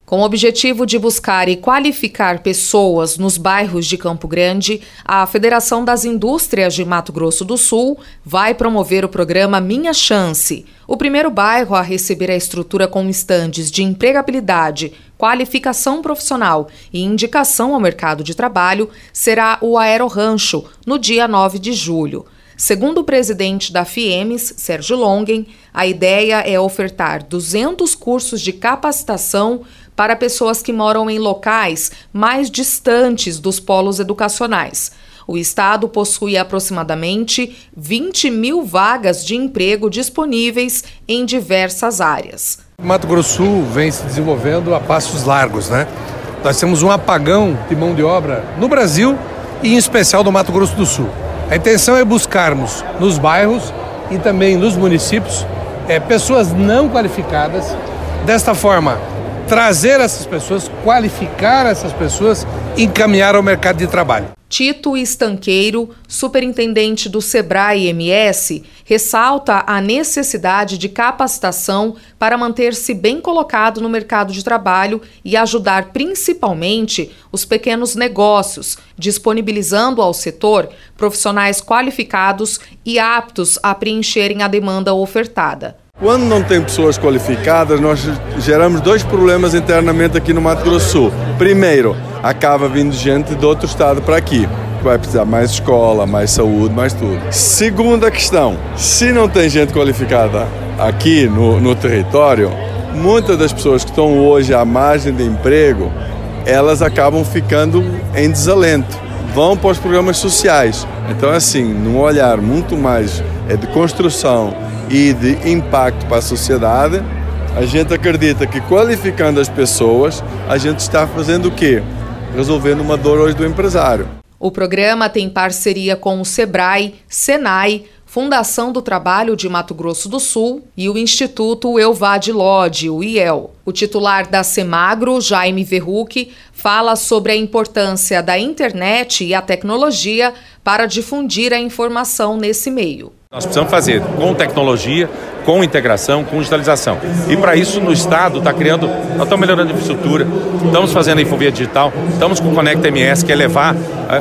Com o objetivo de buscar e qualificar pessoas nos bairros de Campo Grande, a Federação das Indústrias de Mato Grosso do Sul vai promover o programa Minha Chance. O primeiro bairro a receber a estrutura com estandes de empregabilidade, qualificação profissional e indicação ao mercado de trabalho será o Aerorancho, no dia 9 de julho. Segundo o presidente da FIEMES, Sérgio Longen, a ideia é ofertar 200 cursos de capacitação para pessoas que moram em locais mais distantes dos polos educacionais. O estado possui aproximadamente 20 mil vagas de emprego disponíveis em diversas áreas. O Mato Grosso do Sul vem se desenvolvendo a passos largos, né? Nós temos um apagão de mão de obra no Brasil e em especial no Mato Grosso do Sul. A intenção é buscarmos nos bairros e também nos municípios pessoas não qualificadas. Desta forma, trazer essas pessoas, qualificar essas pessoas e encaminhar ao mercado de trabalho. Tito Estanqueiro, superintendente do Sebrae-MS, ressalta a necessidade de capacitação para manter-se bem colocado no mercado de trabalho e ajudar principalmente os pequenos negócios, disponibilizando ao setor profissionais qualificados e aptos a preencherem a demanda ofertada. Quando não tem pessoas qualificadas, nós geramos dois problemas internamente aqui no Mato Grosso do Sul. Primeiro, acaba vindo gente de outro estado para aqui. Vai precisar mais escola, mais saúde, mais tudo. Segunda questão, se não tem gente qualificada aqui no território, muitas das pessoas que estão hoje à margem de emprego, elas acabam ficando em desalento. Vão para os programas sociais. Então, assim, num olhar muito mais de construção e de impacto para a sociedade, a gente acredita que qualificando as pessoas, a gente está fazendo o quê? Resolvendo uma dor hoje do empresário. O programa tem parceria com o Sebrae, Senai, Fundação do Trabalho de Mato Grosso do Sul e o Instituto Elvade Lodge, o IEL. O titular da Semagro, Jaime Verrucchi, fala sobre a importância da internet e a tecnologia para difundir a informação nesse meio. Nós precisamos fazer com tecnologia, com integração, com digitalização. E para isso, no Estado, nós estamos melhorando a infraestrutura, estamos fazendo a Infovia Digital, estamos com o Conecta MS, que é levar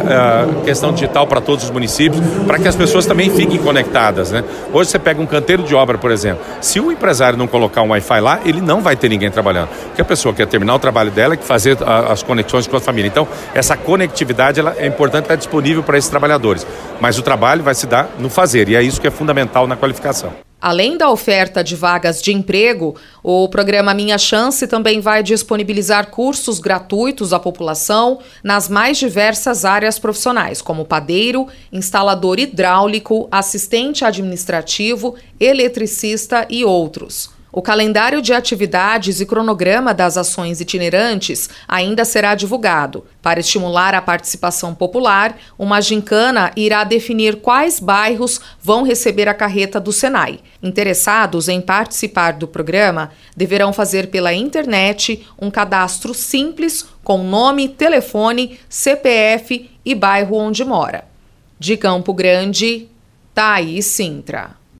a questão digital para todos os municípios, para que as pessoas também fiquem conectadas, né? Hoje você pega um canteiro de obra, por exemplo. Se o empresário não colocar um Wi-Fi lá, ele não vai ter ninguém trabalhando. Porque a pessoa quer terminar o trabalho dela e fazer as conexões com a família. Então, essa conectividade é importante estar disponível para esses trabalhadores. Mas o trabalho vai se dar no fazer, e é isso que é fundamental na qualificação. Além da oferta de vagas de emprego, o programa Minha Chance também vai disponibilizar cursos gratuitos à população nas mais diversas áreas profissionais, como padeiro, instalador hidráulico, assistente administrativo, eletricista e outros. O calendário de atividades e cronograma das ações itinerantes ainda será divulgado. Para estimular a participação popular, uma gincana irá definir quais bairros vão receber a carreta do Senai. Interessados em participar do programa deverão fazer pela internet um cadastro simples com nome, telefone, CPF e bairro onde mora. De Campo Grande, Thaís Sintra.